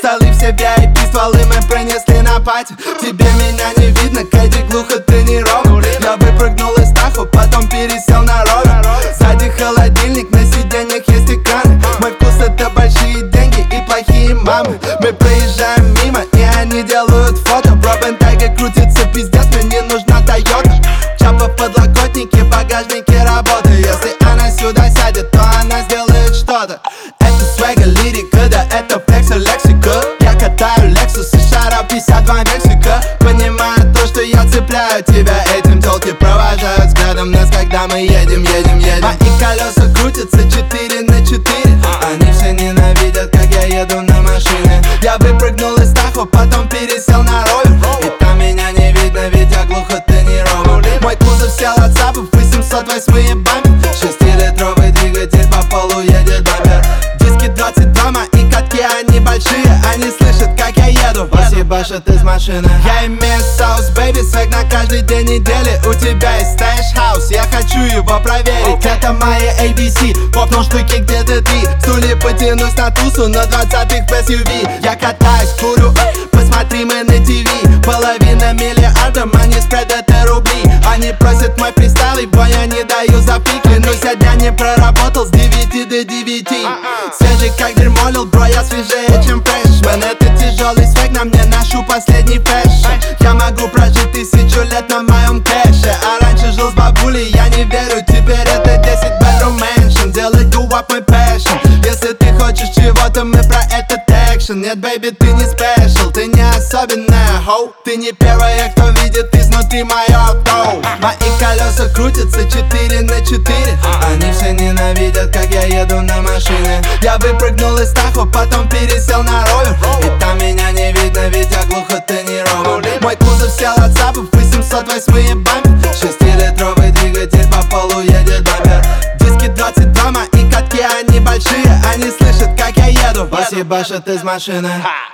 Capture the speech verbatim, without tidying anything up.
столы все ви ай пи, стволы мы принесли на пати. Тебе меня не видно, Кэдди глухо тренирован. Я выпрыгнул из Тахо, потом пересел на ровер. Сзади холодильник, на сиденьях есть экраны. Мой вкус — это большие деньги и плохие мамы. Мы проезжаем мимо, и они делают фото. В Робентайге крутится пиздец, мне не нужна Тойота. Чапа в подлокотнике, в багажнике работа. Если она сюда сядет, то она сделает что-то. Это свега, лирика, да это флекса, лексика. Я катаю Lexus и шара пятьдесят два Мексика. Понимаю то, что я цепляю тебя этим. Тёлки провожают взглядом нас, когда мы едем, едем, едем. Мои колеса крутятся четыре на четыре. Они все ненавидят, как я еду на машине. Я выпрыгнул из Тахо, потом пересел на ровер. И там меня не видно, ведь я глухо тренирован. Мой кузов сел от сапов, восемьсот восьмые бампер. Шестилитровый двигатель по полу едет бампер. Диски двадцать два, мои катки, они большие. Они слышат, как я еду, посъебашат из машины. Я имею соус, бэйби, свек на каждый день недели. У тебя есть стэш хаус, я хочу его проверить. Это мои эй би си, попнул штуки где-то три. Стулья потянусь на тусу, на двадцатых в эс ю ви. Я катаюсь, курю, посмотри, мы на ти ви. Половина миллиарда, money spread, это рубли. Они просят мой фристайл, ибо я не даю за фиг. Клянусь, я дня не проработал с девяти до девяти. Свежий как дерьмо, лил, бро, я свежее, чем фрешмен. Это тяжелый свек, на мне ношу последний фэшн. Я могу прожить тысячу лет на моем кэше. А раньше жил с бабулей, я не верю, теперь это десять bedroom mansion. Делать гуап мой passion. Если ты хочешь чего-то, мы про этот экшен. Нет, бэйби, ты не спешл, ты не особенная, хоу. Ты не первая, кто видит изнутри мое авто. Мои колеса крутятся четыре на четыре. Они все ненавидят, как я еду на машине. Я выпрыгнул из Тахо, потом пересел на ровер. И там меня не видно, ведь я глухо тренирован. Мой кузов сел от сапов, восемьсот восьмые бампер. Шестилитровый двигатель по полу едет бампер. Диски двадцать два, мои катки, они большие. Они слышат, как я еду, посъебашат из машины.